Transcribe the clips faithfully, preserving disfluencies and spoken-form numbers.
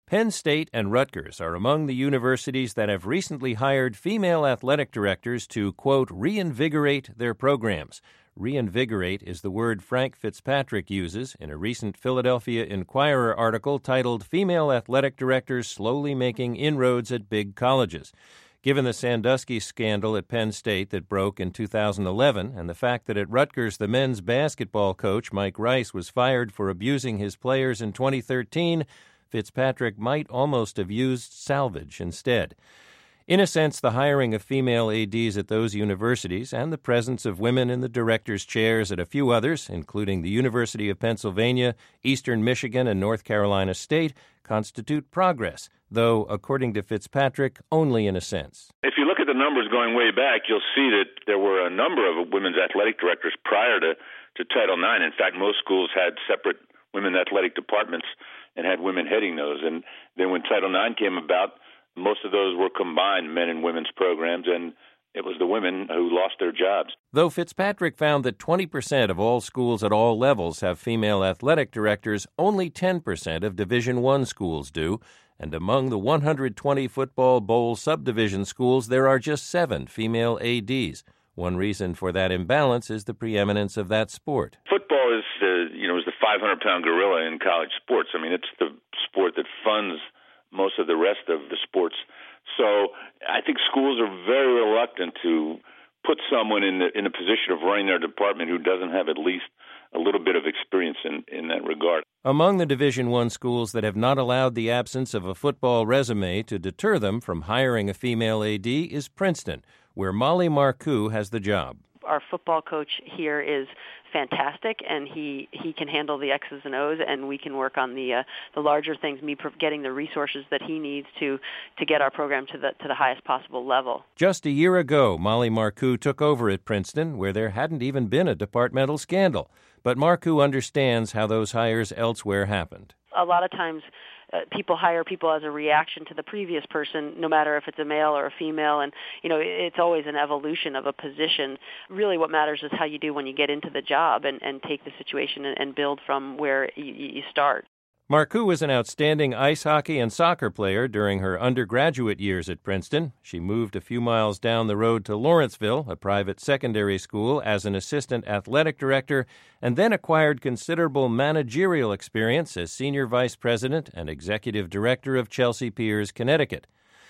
Penn State and Rutgers are among the universities that have recently hired female athletic directors to, quote, reinvigorate their programs. Reinvigorate is the word Frank Fitzpatrick uses in a recent Philadelphia Inquirer article titled Female Athletic Directors Slowly Making Inroads at Big Colleges. Given the Sandusky scandal at Penn State that broke in two thousand eleven and the fact that at Rutgers the men's basketball coach Mike Rice was fired for abusing his players in twenty thirteen, Fitzpatrick might almost have used salvage instead. In a sense, the hiring of female A Ds at those universities and the presence of women in the directors' chairs at a few others, including the University of Pennsylvania, Eastern Michigan, and North Carolina State, constitute progress, though, according to Fitzpatrick, only in a sense. If you look at the numbers going way back, you'll see that there were a number of women's athletic directors prior to, to Title nine. In fact, most schools had separate women athletic departments and had women heading those. And then when Title nine came about, most of those were combined men and women's programs, and it was the women who lost their jobs. Though Fitzpatrick found that twenty percent of all schools at all levels have female athletic directors, only ten percent of Division I schools do, and among the one hundred twenty football bowl subdivision schools, there are just seven female A Ds. One reason for that imbalance is the preeminence of that sport. Football is, uh, you know, is the five hundred pound gorilla in college sports. I mean, it's the sport that funds most of the rest of the sports. So I think schools are very reluctant to put someone in the in a position of running their department who doesn't have at least a little bit of experience in, in that regard. Among the Division I schools that have not allowed the absence of a football resume to deter them from hiring a female A D is Princeton, where Molly Marcoux has the job. Our football coach here is fantastic, and he, he can handle the X's and O's, and we can work on the uh, the larger things, me getting the resources that he needs to to get our program to the to the highest possible level. Just a year ago, Molly Marcoux took over at Princeton, where there hadn't even been a departmental scandal. But Marcoux understands how those hires elsewhere happened. A lot of times, Uh, people hire people as a reaction to the previous person, no matter if it's a male or a female, and you know it's always an evolution of a position. Really what matters is how you do when you get into the job and, and take the situation and, and build from where you, you start. Marcoux was an outstanding ice hockey and soccer player during her undergraduate years at Princeton. She moved a few miles down the road to Lawrenceville, a private secondary school, as an assistant athletic director, and then acquired considerable managerial experience as senior vice president and executive director of Chelsea Piers, Connecticut.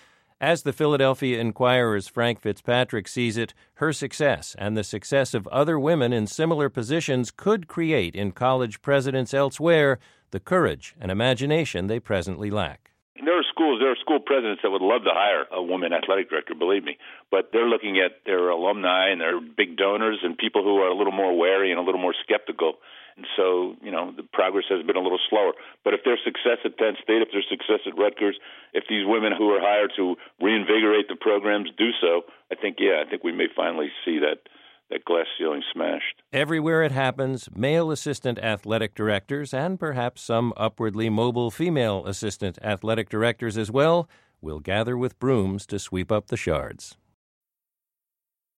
As the Philadelphia Inquirer's Frank Fitzpatrick sees it, her success and the success of other women in similar positions could create in college presidents elsewhere the courage and imagination they presently lack. There are schools, there are school presidents that would love to hire a woman athletic director, believe me, but they're looking at their alumni and their big donors and people who are a little more wary and a little more skeptical. And so, you know, the progress has been a little slower. But if there's success at Penn State, if there's success at Rutgers, if these women who are hired to reinvigorate the programs do so, I think, yeah, I think we may finally see that that glass ceiling smashed. Everywhere it happens, male assistant athletic directors and perhaps some upwardly mobile female assistant athletic directors as well will gather with brooms to sweep up the shards.